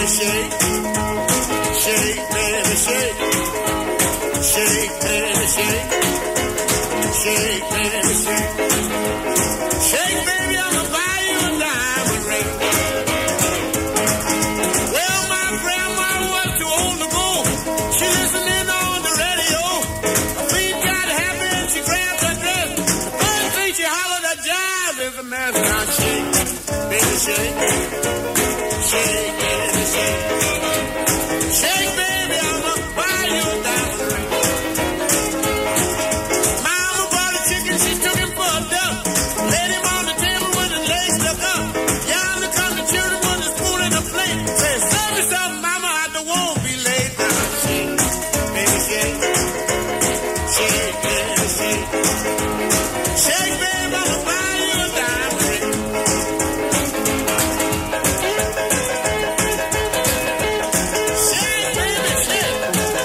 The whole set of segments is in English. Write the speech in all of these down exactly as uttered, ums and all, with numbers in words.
baby, shake. Shake, baby, shake. Shake, baby, shake. Shake, baby, shake. Shake, baby, I'ma buy you a diamond ring. Well, my grandma was too old to go. She listening on the radio. Her feet got happy and she grabbed her dress. The first thing she hollered, a jive is a mess. Now shake, baby, shake. Shake, baby, shake. Shake, baby, I'ma buy you a diamond ring. Mama bought a chicken, she took him for a duck. Laid him on the table with his legs stuck up. Yonder come the children with a spoon and a plate. Say, serve me something, mama, I don't want to be late. Now shake, baby, shake. Shake, baby, shake. Shake, baby, I'ma buy you a diamond ring. Shake, baby, shake.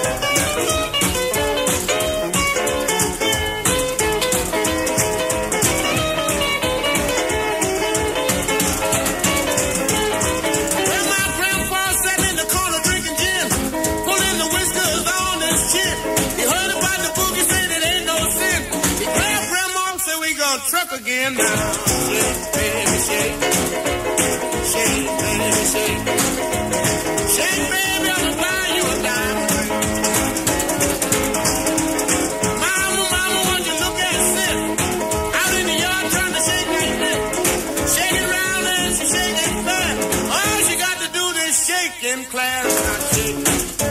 Well, my grandpa sat in the corner drinking gin, pulling the whiskers on his chin. He heard about the boogie, said it ain't no sin. He grabbed grandma and said we gonna truck again now. Shake, baby, shake. Shake, baby, shake. Shake, baby, I'ma buy you a diamond ring. Mama, mama, won't you look at Sid? Out in the yard trying to shake that bit. Shake it round and she shake it fast. All she got to do is shake in class. Now shake,